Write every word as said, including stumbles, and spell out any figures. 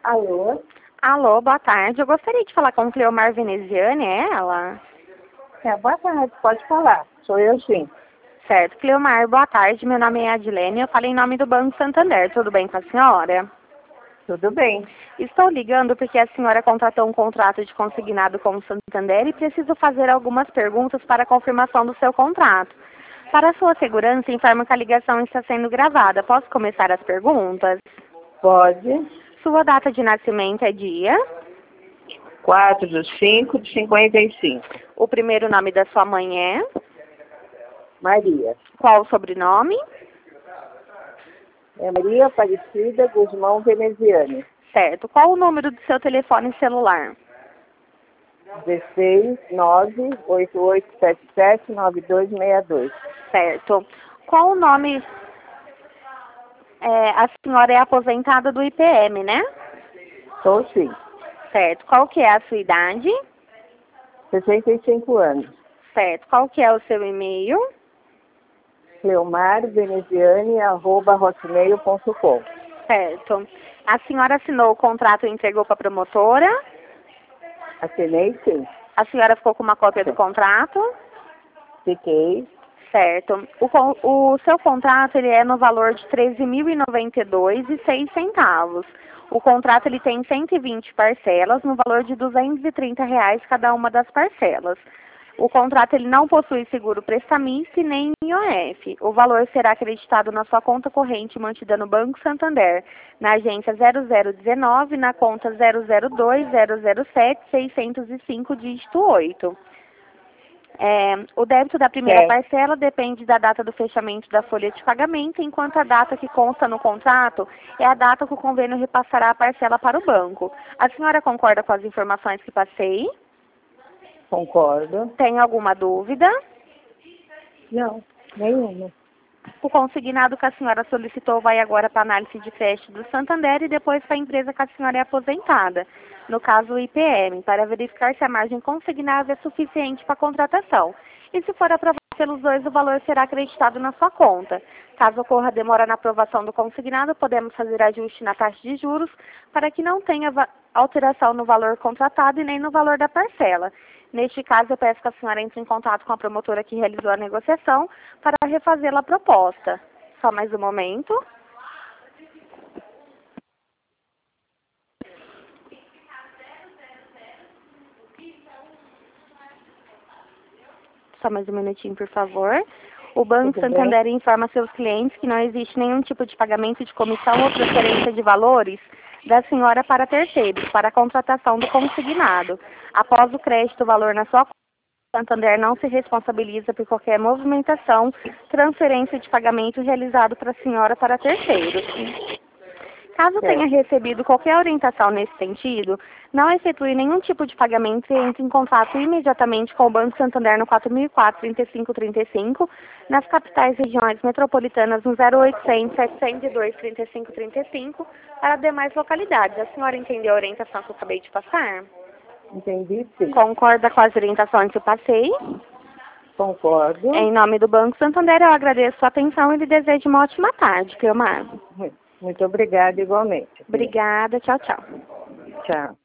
Alô? Alô, boa tarde. Eu gostaria de falar com Cleomar Veneziane, é ela? É, boa tarde, pode falar. Sou eu sim. Certo. Cleomar, boa tarde. Meu nome é Adilene. Eu falei em nome do Banco Santander. Tudo bem com a senhora? Tudo bem. Estou ligando porque a senhora contratou um contrato de consignado com o Santander e preciso fazer algumas perguntas para a confirmação do seu contrato. Para a sua segurança, informo que a ligação está sendo gravada. Posso começar as perguntas? Pode. Sua data de nascimento é dia? quatro de cinco de cinquenta e cinco. O primeiro nome da sua mãe é? Maria. Qual o sobrenome? É Maria Aparecida Guzmão Veneziane. Certo. Qual o número do seu telefone celular? dezesseis, nove, oito oito sete sete, nove dois seis dois. Certo. Qual o nome? É, a senhora é aposentada do I P M, né? Sou sim. Certo. Qual que é a sua idade? sessenta e cinco anos. Certo. Qual que é o seu e-mail? Cleomar Veneziane, arroba hotmail ponto com. Certo. A senhora assinou o contrato e entregou para a promotora? Assinei sim. A senhora ficou com uma cópia do contrato? Fiquei. Certo. O, con- o seu contrato ele é no valor de treze mil e noventa e dois reais e seis centavos. O contrato ele tem cento e vinte parcelas no valor de duzentos e trinta reais cada uma das parcelas. O contrato ele não possui seguro prestamista e nem I O F. O valor será acreditado na sua conta corrente mantida no Banco Santander, na agência zero zero um nove, na conta zero zero dois zero zero sete seiscentos e cinco, dígito oito. É, o débito da primeira Certo. parcela depende da data do fechamento da folha de pagamento, enquanto a data que consta no contrato é a data que o convênio repassará a parcela para o banco. A senhora concorda com as informações que passei? Concordo. Tem alguma dúvida? Não, nenhuma. O consignado que a senhora solicitou vai agora para a análise de crédito do Santander e depois para a empresa que a senhora é aposentada, no caso o I P M, para verificar se a margem consignada é suficiente para a contratação. E se for aprovado pelos dois, o valor será acreditado na sua conta. Caso ocorra demora na aprovação do consignado, podemos fazer ajuste na taxa de juros para que não tenha alteração no valor contratado e nem no valor da parcela. Neste caso, eu peço que a senhora entre em contato com a promotora que realizou a negociação para refazê-la a proposta. Só mais um momento. Só mais um minutinho, por favor. O Banco Tudo bem? Santander informa seus clientes que não existe nenhum tipo de pagamento de comissão ou transferência de valores da senhora para terceiros, para a contratação do consignado. Após o crédito, o valor na sua conta, o Santander não se responsabiliza por qualquer movimentação, transferência de pagamento realizado para a senhora para terceiros. Caso Certo. tenha recebido qualquer orientação nesse sentido, não efetue nenhum tipo de pagamento e entre em contato imediatamente com o Banco Santander no quatro mil e quatro, trinta e cinco trinta e cinco, nas capitais regiões metropolitanas no zero oitocentos, setecentos e dois, trinta e cinco trinta e cinco, para demais localidades. A senhora entendeu a orientação que eu acabei de passar? Entendi sim. Concorda com as orientações que eu passei? Concordo. Em nome do Banco Santander, eu agradeço a sua atenção e lhe desejo uma ótima tarde, Cleomar. Muito obrigada igualmente. Obrigada, tchau, tchau. Tchau.